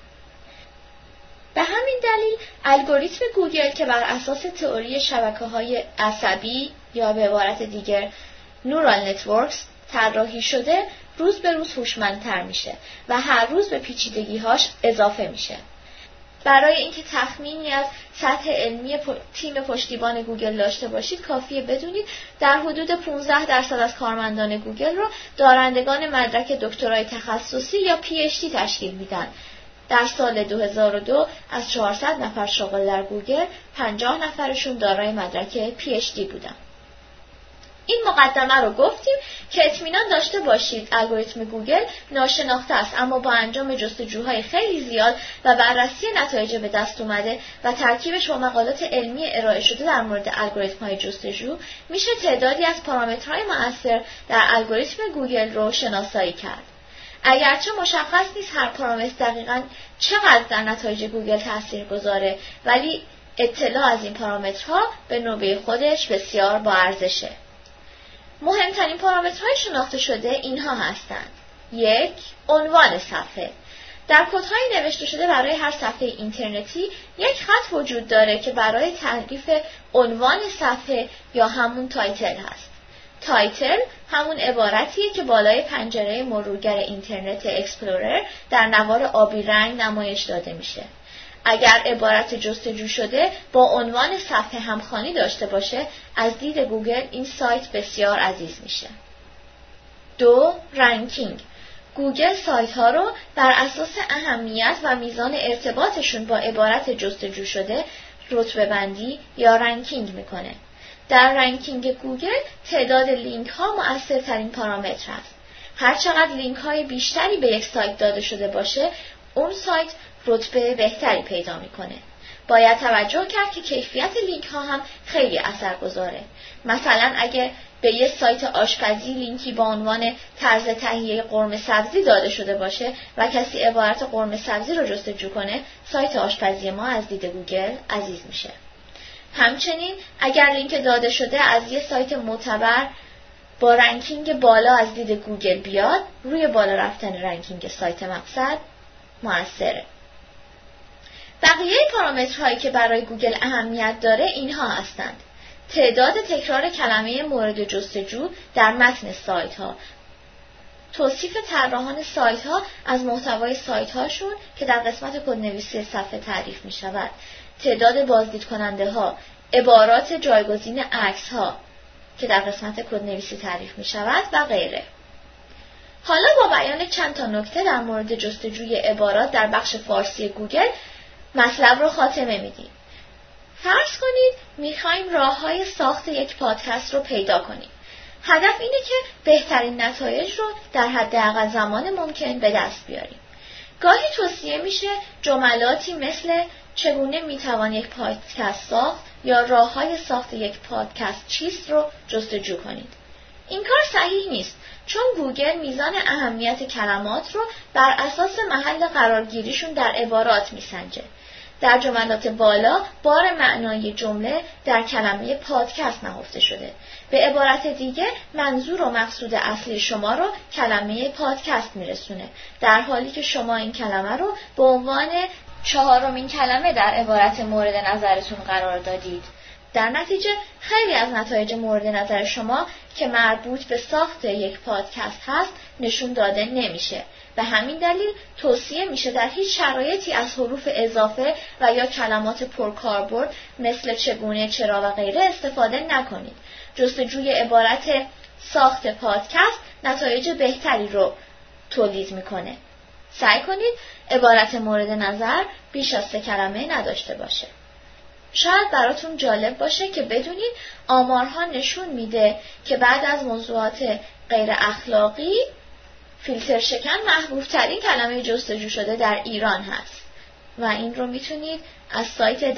به همین دلیل الگوریتم گوگل که بر اساس تئوری شبکه‌های عصبی یا به عبارت دیگر نورال نتورکس طراحی شده روز به روز هوشمندتر میشه و هر روز به پیچیدگی‌هاش اضافه میشه. برای اینکه تخمینی از سطح علمی تیم پشتیبان گوگل داشته باشید کافیه بدونید در حدود 15% از کارمندان گوگل رو دارندگان مدرک دکترای تخصصی یا PhD تشکیل میدن. در سال 2002 از 400 نفر شاغل در گوگل 50 نفرشون دارای مدرک PhD بودن. این مقدمه رو گفتیم که اطمینان داشته باشید الگوریتم گوگل ناشناخته است، اما با انجام جستجوهای خیلی زیاد و بررسی نتایج به دست اومده و ترکیبش با مقالات علمی ارائه شده در مورد الگوریتم‌های جستجو میشه تعدادی از پارامترهای مؤثر در الگوریتم گوگل رو شناسایی کرد. اگرچه مشخص نیست هر پارامتر دقیقاً چقدر در نتایج گوگل تأثیر گذاره، ولی اطلاع از این پارامترها به نوبه خودش بسیار با ارزشه. مهمترین پارامترهای شناخته شده اینها هستند. 1. عنوان صفحه. در کدهای نوشته شده برای هر صفحه اینترنتی یک خط وجود داره که برای تعریف عنوان صفحه یا همون تایتل هست. تایتل همون عبارتیه که بالای پنجره مرورگر اینترنت اکسپلورر در نوار آبی رنگ نمایش داده میشه. اگر عبارت جستجو شده با عنوان صفحه همخوانی داشته باشه، از دید گوگل این سایت بسیار عزیز میشه. 2. رنکینگ. گوگل سایت ها رو بر اساس اهمیت و میزان ارتباطشون با عبارت جستجو شده رتبه بندی یا رنکینگ میکنه. در رنکینگ گوگل تعداد لینک ها مؤثرترین پارامتر است. هر چقدر لینک های بیشتری به یک سایت داده شده باشه، اون سایت رتبه بهتری پیدا میکنه. باید توجه کرد که کیفیت لینک ها هم خیلی اثرگذاره. مثلا اگه به یه سایت آشپزی لینکی با عنوان طرز تهیه قرمه سبزی داده شده باشه و کسی عبارت قرمه سبزی رو جستجو کنه، سایت آشپزی ما از دید گوگل عزیز میشه. همچنین اگر لینک داده شده از یه سایت معتبر با رنکینگ بالا از دید گوگل بیاد، روی بالا رفتن رنکینگ سایت مقصد مؤثره. بقیه پارامترهایی که برای گوگل اهمیت داره اینها هستند: تعداد تکرار کلمه مورد جستجو در متن سایت ها، توصیف طراحان سایت ها از محتوای سایت هاشون که در قسمت کدنویسی صفحه تعریف می شود، تعداد بازدید کننده ها، عبارات جایگزین عکس ها که در قسمت کدنویسی تعریف می شود و غیره. حالا با بیان چند تا نکته در مورد جستجوی عبارات در بخش فارسی گوگل مطلب رو خاتمه میدیم. فرض کنید میخوایم راه‌های ساخت یک پادکست رو پیدا کنیم. هدف اینه که بهترین نتایج رو در حداقل زمان ممکن به دست بیاریم. گاهی توصیه میشه جملاتی مثل چگونه میتوان یک پادکست ساخت یا راه‌های ساخت یک پادکست چیست رو جستجو کنید. این کار صحیح نیست، چون گوگل میزان اهمیت کلمات رو بر اساس محل قرارگیریشون در عبارات میسنجه. در جملات بالا بار معنای جمله در کلمه پادکست نهفته شده. به عبارت دیگه منظور و مقصود اصلی شما رو کلمه پادکست میرسونه، در حالی که شما این کلمه رو به عنوان 4مین کلمه در عبارت مورد نظرتون قرار دادید. در نتیجه خیلی از نتایج مورد نظر شما که مربوط به ساخت یک پادکست هست نشون داده نمیشه. به همین دلیل توصیه میشه در هیچ شرایطی از حروف اضافه و یا کلمات پرکاربرد مثل چگونه، چرا و غیره استفاده نکنید. جستجوی عبارت ساخت پادکست نتایج بهتری رو تولید میکنه. سعی کنید عبارت مورد نظر بیش از 3 کلمه نداشته باشه. شاید براتون جالب باشه که بدونید آمارها نشون میده که بعد از موضوعات غیر اخلاقی فیلتر شکن محبوب ترین کلمه جستجو شده در ایران هست و این رو میتونید از سایت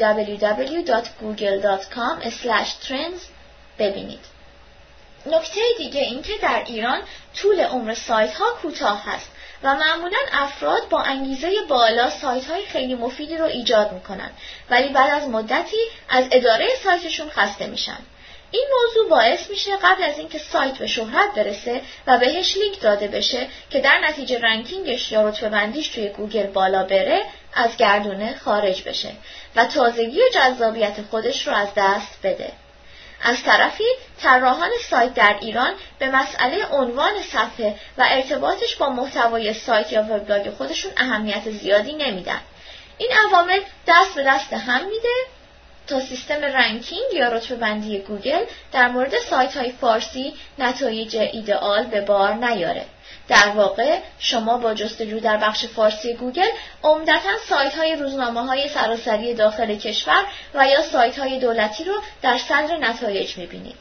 www.google.com/trends ببینید. نکته دیگه این که در ایران طول عمر سایت ها کوتاه هست و معمولاً افراد با انگیزه بالا سایت های خیلی مفیدی رو ایجاد میکنن، ولی بعد از مدتی از اداره سایتشون خسته میشن. این موضوع باعث میشه قبل از اینکه سایت به شهرت برسه و بهش لینک داده بشه که در نتیجه رنکینگش یا رتبه بندیش توی گوگل بالا بره، از گردونه خارج بشه و تازگی و جذابیت خودش رو از دست بده. از طرفی طراحان سایت در ایران به مسئله عنوان صفحه و ارتباطش با محتوای سایت یا وبلاگ خودشون اهمیت زیادی نمیدن. این عوامل دست به دست هم میده تا سیستم رنکینگ یا رتبه بندی گوگل در مورد سایت های فارسی نتایج ایدئال به بار نیاره. در واقع شما با جستجو در بخش فارسی گوگل عمدتاً سایت‌های روزنامه‌های سراسری داخل کشور و یا سایت‌های دولتی رو در صدر نتایج می‌بینید.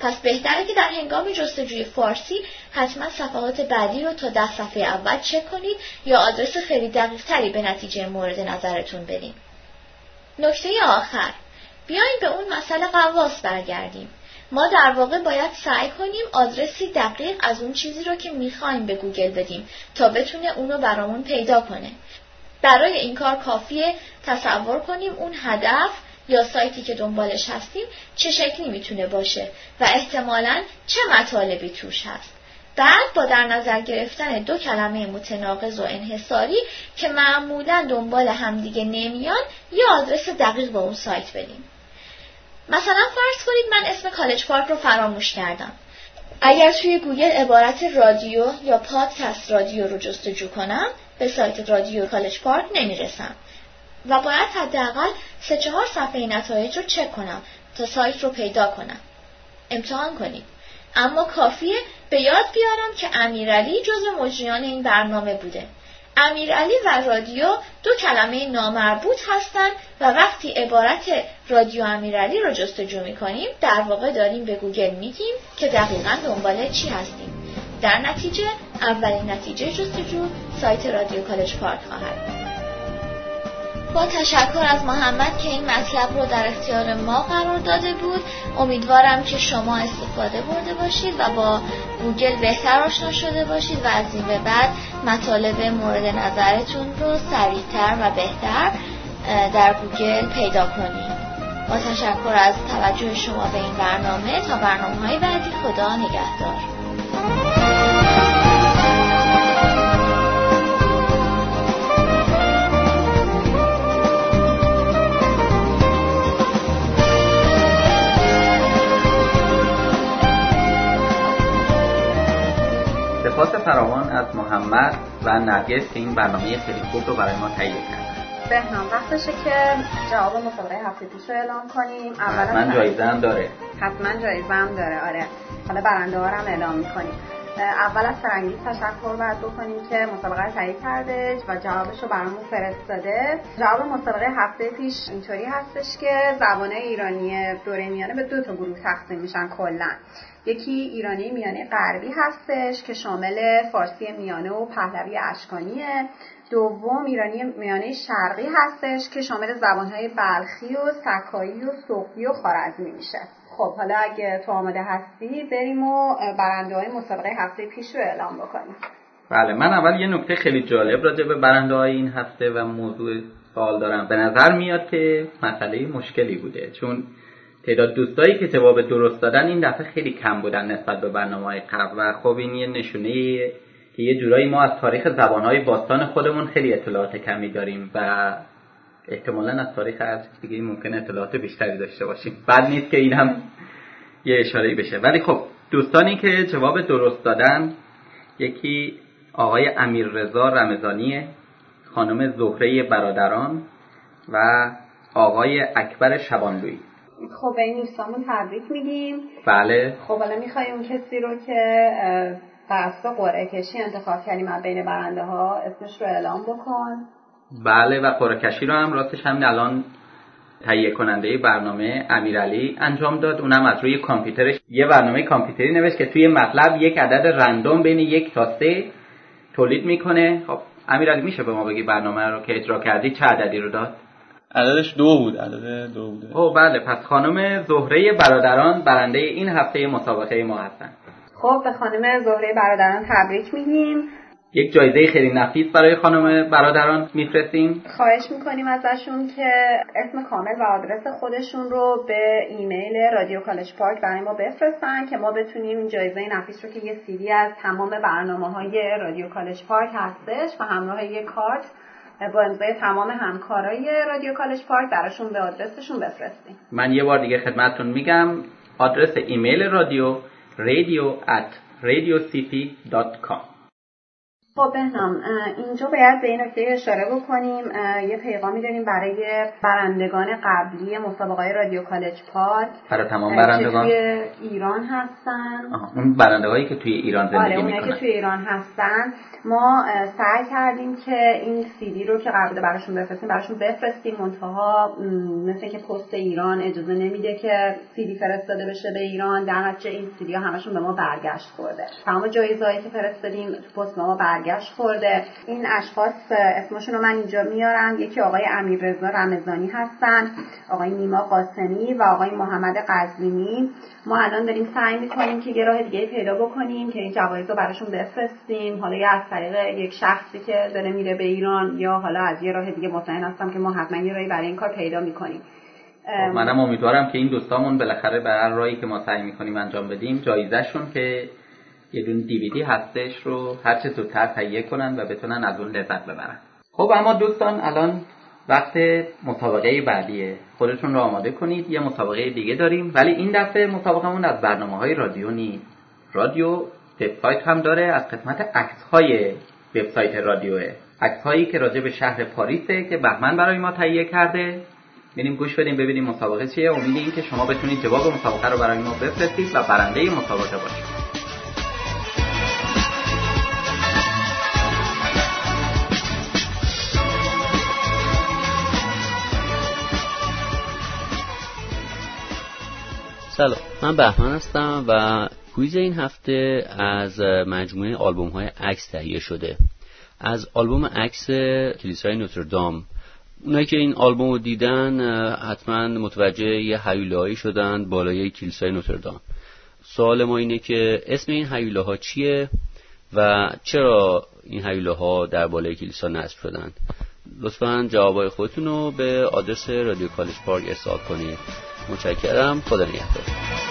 پس بهتره که در هنگام جستجوی فارسی حتما صفحات بعدی رو تا 10 صفحه اول چک کنید یا آدرس خیلی دقیق تری به نتیجه مورد نظرتون بدین. نکته آخر، بیاییم به اون مسئله غواص برگردیم. ما در واقع باید سعی کنیم آدرسی دقیق از اون چیزی رو که میخوایم به گوگل بدیم تا بتونه اونو برامون پیدا کنه. برای این کار کافیه تصور کنیم اون هدف یا سایتی که دنبالش هستیم چه شکلی میتونه باشه و احتمالاً چه مطالبی توش هست. بعد با در نظر گرفتن 2 کلمه متناقض و انحصاری که معمولاً دنبال همدیگه نمیان یه آدرس دقیق با اون سایت بدیم. مثلا فرض کنید من اسم کالج پارک رو فراموش کردم. اگر توی گوگل عبارت رادیو یا پادکست رادیو رو جستجو کنم به سایت رادیو کالج پارک نمیرسم و باید حداقل 3-4 صفحه نتایج رو چک کنم تا سایت رو پیدا کنم. امتحان کنید. اما کافیه به یاد بیارم که امیرعلی جزو مجریان این برنامه بوده. امیرعلی و رادیو 2 کلمه نامربوط هستند و وقتی عبارت رادیو امیرعلی رو جستجو می‌کنیم در واقع داریم به گوگل میگیم که دقیقاً دنبال چی هستیم. در نتیجه اولین نتیجه جستجو سایت رادیو کالج پارک خواهد بود. با تشکر از محمد که این مطلب رو در اختیار ما قرار داده بود. امیدوارم که شما استفاده برده باشید و با گوگل بهتر آشنا شده باشید و از این به بعد مطالب مورد نظرتون رو سریعتر و بهتر در گوگل پیدا کنید. با تشکر از توجه شما به این برنامه. تا برنامه‌های بعدی، خدا نگهدار. سپاس فراوان از محمد و نرگس که این برنامه خیلی خوب رو برای ما تهیه کردن. بهنام وقتشه که جواب مسابقه هفته پیش رو اعلام کنیم. حتما جایزه هم داره. حتما جایزه هم داره. آره. حالا برنده ها رو هم اعلام می‌کنیم. اول از فرنگی تشکر باید بکنیم که مسابقه رو تهیه کرده و جوابش رو برامون فرستاده. جواب مسابقه هفته پیش اینطوری هستش که زبان‌های ایرانی دوره میانه به 2 تا گروه تقسیم میشن کلاً. یکی ایرانی میانه غربی هستش که شامل فارسی میانه و پهلوی اشکانیه. دوم ایرانی میانه شرقی هستش که شامل زبان‌های بلخی و سکایی و سغدی و خوارزمی میشه. خب حالا اگه تو آماده هستی بریم و برنده‌های مسابقه هفته پیش رو اعلام بکنیم. بله، من اول یه نکته خیلی جالب راجع به برنده‌های این هفته و موضوع سوال دارم. به نظر میاد که مسئله مشکلی بوده، چون تعداد دوستایی که جواب درست دادن این دفعه خیلی کم بودن نسبت به برنامه‌های قبل و خب این یه نشونه‌ایه که یه جورایی ما از تاریخ زبان‌های باستان خودمون خیلی اطلاعات کمی داریم و احتمالاً از تاریخ هر دیگه ممکن اطلاعات بیشتری داشته باشیم. بد نیست که این هم یه اشاره‌ای بشه. ولی خب دوستانی که جواب درست دادن، یکی آقای امیررضا رمضانیه، خانم زهره برادران و آقای اکبر شبانلویی. خب این دوستامون تبریک میگیم. بله. خب حالا میخوایم اون کسی رو که بر اساس قرعه کشی انتخاب کردیم از بین برنده ها اسمش رو اعلام بکن. بله و قرعه کشی رو هم راستش همین الان تهیه کننده برنامه امیرعلی انجام داد. اونم از روی کامپیوترش یه برنامه کامپیوتری نوشت که توی مطلب یک عدد رندوم بین 1 تا 3 تولید میکنه. خب امیرعلی میشه به ما بگی برنامه رو که اجرا کردی چه عددی رو داد؟ عددش 2 بود. عدد 2 بوده. اوه بله، پس خانم زهره برادران برنده این هفته مسابقه ما هستن. خب به خانم زهره برادران تبریک میگیم. یک جایزه خیلی نفیس برای خانم برادران میفرستیم. خواهش میکنیم ازشون که اسم کامل و آدرس خودشون رو به ایمیل رادیو کالج پارک برای ما بفرستن که ما بتونیم این جایزه نفیس رو که یه CD از تمام برنامه‌های رادیو کالج پارک هستش و همراه یک کارت با امضای تمام همکارای رادیو کالج پارک براشون به آدرسشون بفرستیم. من یه بار دیگه خدمتتون میگم آدرس ایمیل رادیو radio@radiocp.com. خب بهنام، اینجا باید به این نکته اشاره بکنیم. یه پیغامی داریم برای برندگان قبلی مسابقه رادیو کالج پارک، برای تمام برندگان که توی ایران هستن. اون برندگانی که توی ایران زندگی میکنن. که توی ایران هستن. ما سعی کردیم که این CD رو که قراره براشون بفرستیم، منتها مثل که پست ایران اجازه نمیده که CD فرستاده بشه به ایران. در نتیجه این CD ها همشون به ما برگشت خورده. تمام جایزه‌ای که فرستادیم تو پست ما برگشت خورده. این اشخاص اسمشون رو من اینجا میارم. یکی آقای امیررضا رمضانی هستن، آقای نیما قاسمی و آقای محمد قزوینی. ما الان داریم سعی می‌کنیم که یه راه دیگه پیدا بکنیم که این جوایز رو براشون بفرستیم، حالا یا از طریق یک شخصی که داره میره به ایران یا حالا از یه راه دیگه. مطمئن هستم که ما حتما یه راهی برای این کار پیدا می‌کنیم. منم امیدوارم که این دوستامون بالاخره به هر راهی که ما سعی می‌کنیم انجام بدیم، جایزه‌شون که یه دونه DVD هستش رو هر چه زودتر تهیه کنن و بتونن از اون لذت ببرن. خب اما دوستان، الان وقت مسابقه بعدیه. خودتون رو آماده کنید. یه مسابقه دیگه داریم، ولی این دفعه مسابقمون از برنامه‌های رادیو نیست. رادیو وبسایت هم داره، از قسمت عکس‌های وبسایت رادیوه. عکس‌هایی که راجع به شهر پاریسه که بهمن برای ما تهیه کرده. بریم گوش بدیم ببینیم مسابقه چیه. امید این که شما بتونید جواب مسابقه رو برای ما بفرستید و برنده مسابقه باشید. سلام، من بهمن هستم و کویز این هفته از مجموعه آلبوم‌های عکس تهیه شده. از آلبوم عکس کلیسای نوتردام. اونایی که این آلبوم رو دیدن حتما متوجه یه هیولاهایی شدن بالای کلیسای نوتردام. سوال ما اینه که اسم این هیولاها چیه و چرا این هیولاها در بالای کلیسا نصب شدن؟ لطفاً جوابای خودتون رو به آدرس رادیو کالج پارک ارسال کنید. متشکرم. خدا نگهدار.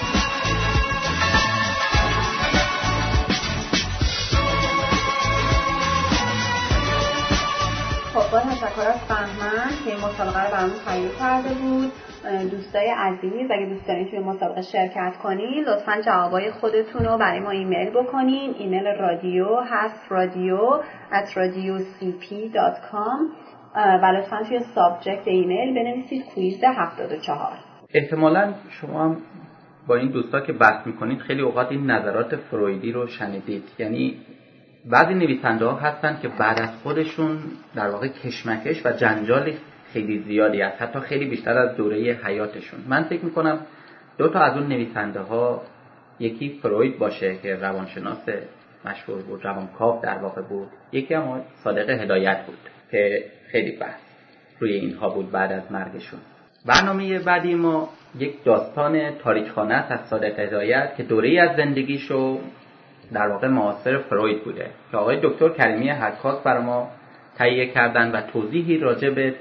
خب با تشکر از بهمن که این مسابقه رو برامون تهیه کرده بود. دوستای عزیز، اگه دوست دارین توی مسابقه شرکت کنین، لطفاً جوابای خودتون رو برای ما ایمیل بکنین. ایمیل رادیو هست radio@radiocp.com و لطفاً توی سابجکت ایمیل بنویسید کویز 74. احتمالاً شما هم با این دوستا که بحث میکنید خیلی اوقات این نظرات فرویدی رو شنیدید. یعنی بعضی نویسنده ها هستن که بعد از خودشون در واقع کشمکش و جنجال خیلی زیادی هست، حتی خیلی بیشتر از دوره حیاتشون. من فکر میکنم دو تا از اون نویسنده ها، یکی فروید باشه که روانشناس مشهور بود، روانکاو در واقع بود، یکی هم صادق هدایت بود که خیلی بحث روی اینها بود بعد از مرگشون. برنامه بعدی ما یک داستان تاریخ‌خوانه است از صادق هدایت که دوره‌ای از زندگیشو در واقع معاصر فروید بوده که آقای دکتر کریمی حکاک برای ما تهیه کردن و توضیحی راجع به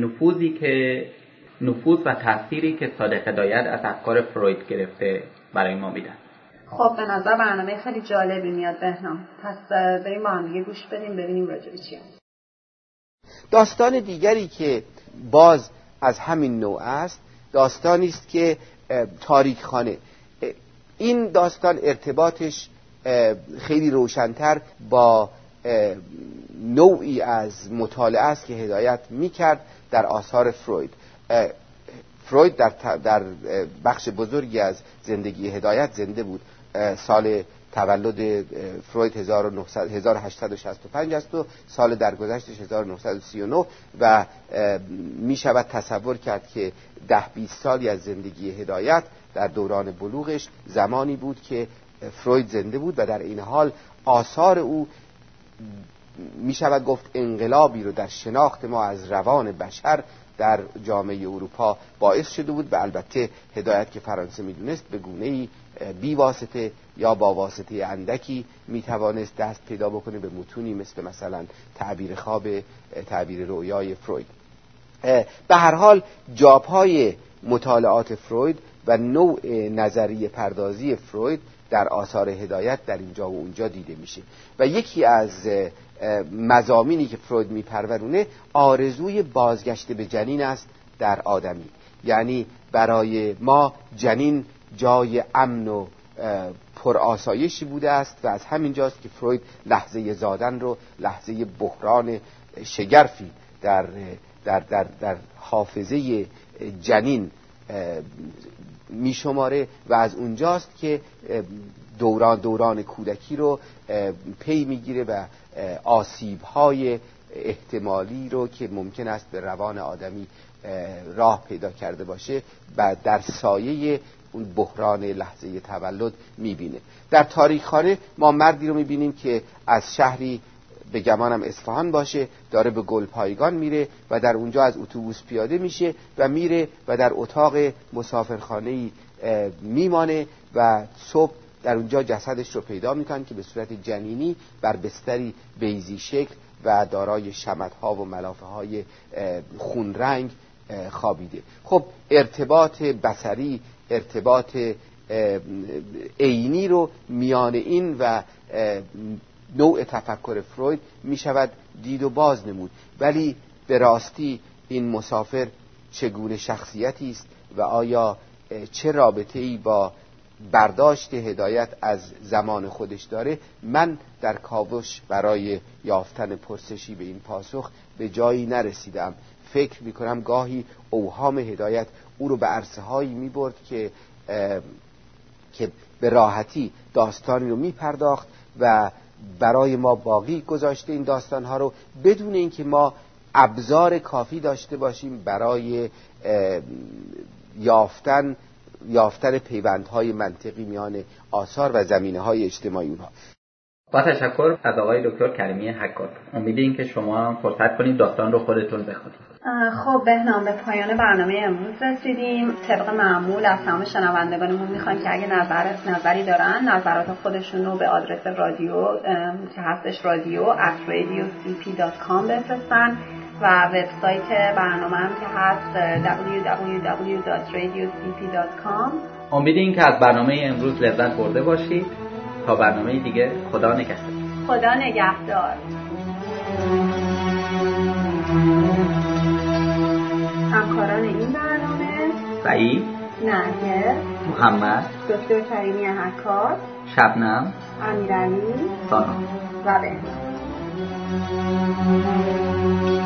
نفوذ و تأثیری که صادق هدایت از افکار فروید گرفته برای ما میدن. خب به نظر برنامه خیلی جالبی میاد بهنام. پس بریم با هم دیگه گوش بدیم ببینیم راجع به چیه. داستان دیگری که باز از همین نوع است داستانی است که تاریخ‌خوانه. این داستان ارتباطش خیلی روشن‌تر با نوعی از مطالعه است که هدایت می‌کرد در آثار فروید. فروید در بخش بزرگی از زندگی هدایت زنده بود. سال تولد فروید 1865 است و سال درگذشتش 1939 و می شود تصور کرد که 10-20 سالی از زندگی هدایت در دوران بلوغش زمانی بود که فروید زنده بود و در این حال آثار او می شود گفت انقلابی رو در شناخت ما از روان بشر در جامعه اروپا باعث شده بود و البته هدایت که فرانسه میدونست به گونه‌ای بی واسطه یا با واسطه اندکی میتوانست دست پیدا بکنه به متونی مثلا تعبیر خواب، تعبیر رویای فروید. به هر حال جابهای مطالعات فروید و نوع نظریه پردازی فروید در آثار هدایت در اینجا و اونجا دیده میشه و یکی از مضامینی که فروید میپرورونه آرزوی بازگشت به جنین است در آدمی. یعنی برای ما جنین جای امن و پر آسایشی بوده است و از همین جاست که فروید لحظه زادن رو لحظه بحران شگرفی در حافظه جنین می شماره و از اونجاست که دوران کودکی رو پی میگیره و آسیب‌های احتمالی رو که ممکن است به روان آدمی راه پیدا کرده باشه و در سایه اون بحران لحظه تولد میبینه. در تاریخخانه ما مردی رو میبینیم که از شهری به گمانم اصفهان باشه داره به گلپایگان میره و در اونجا از اتوبوس پیاده میشه و میره و در اتاق مسافرخانه‌ای میمانه و صبح در اونجا جسدش رو پیدا میکنن که به صورت جنینی بر بستری بیضی شکل و دارای شمدها و ملافه‌های خون رنگ خوابیده. خب ارتباط بصری، ارتباط عینی رو میان این و نوع تفکر فروید میشود دید و باز نمود. ولی به راستی این مسافر چگونه شخصیتی است و آیا چه رابطه‌ای با برداشت هدایت از زمان خودش داره؟ من در کاوش برای یافتن پرسشی به این پاسخ به جایی نرسیدم. فکر میکنم گاهی اوهام هدایت او رو به عرصه‌هایی میبرد که به راحتی داستانی رو میپرداخت و برای ما باقی گذاشته این داستانها رو بدون اینکه ما ابزار کافی داشته باشیم برای یافتن پیوندهای منطقی میان آثار و زمینه‌های اجتماعی اونها. با تشکر از آقای دکتر کریمی حکات. امیدیم که شما هم فرصت کنید داستان رو خودتون بخونید. خب بهنام، به پایان برنامه امروز رسیدیم. طبق معمول از تمام شنوندگانمون میخوایم که اگه نظری دارن نظرات خودشون رو به آدرس رادیو که هستش radio@radiocp.com بفرستن و وبسایت برنامه هم که هست www.radiocp.com. امیدیم که از برنامه امروز لذت برده باشید. تا برنامه دیگه خدا نگهدار. خدا نگهدار. همکاران این برنامه: سعید، نرگس، محمد، دکتر کریمی حکات، شبنم، امیرعلی، سانا و بهنام.